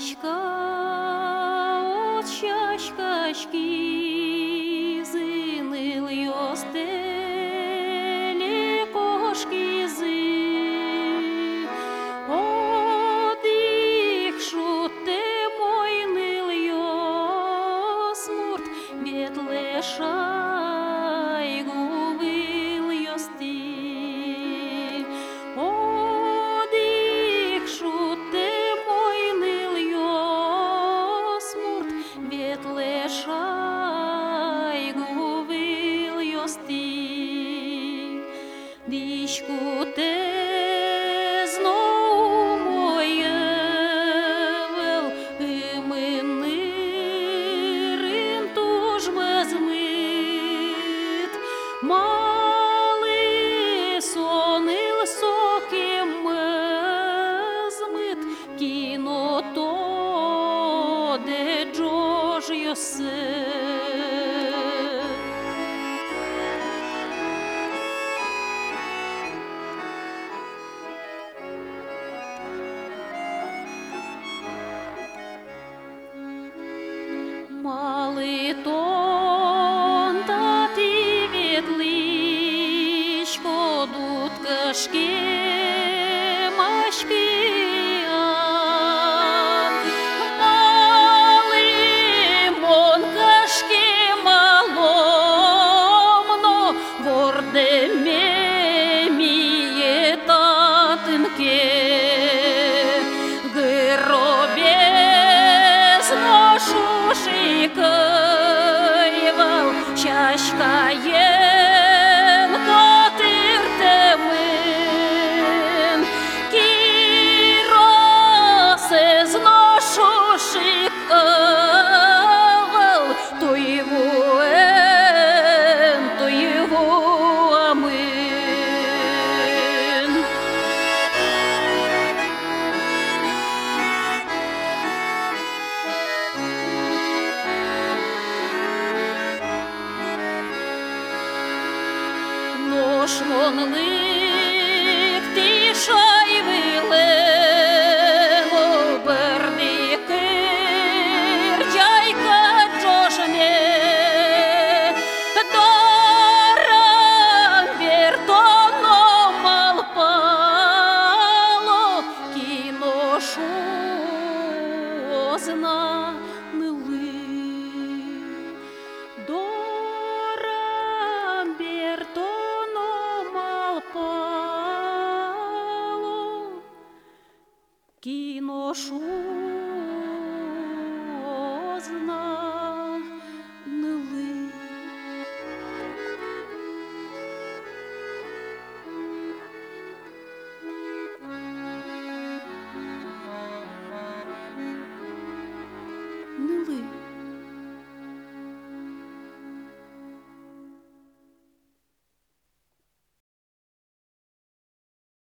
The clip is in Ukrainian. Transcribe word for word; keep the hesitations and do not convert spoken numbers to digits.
Чашка, от чашкашки, зинил йостелі кошки-зи. Одихшу те мойнил йо смурт, ветлешай гувил йости. Одихшу те мойнил йо смурт, ветлешай гувил йости. Дичку те знову моєвел, іменирин туж мезмит. Мали сонил соки мезмит, кіно то, де джож йосе. Мали тон та ти вітличко, дудкашки, машки, мали монкашки маломно, ворде меміє татинке. Шикайвал, чашка єн катир темин, кіросе зношу шикайвал, то його ен, то його амин. Шмонлик тишай вилено, бердикир, джайка джошне, дарам вертоно малпало, кіношу озна мили. Дарам вертоно малпало, кіношу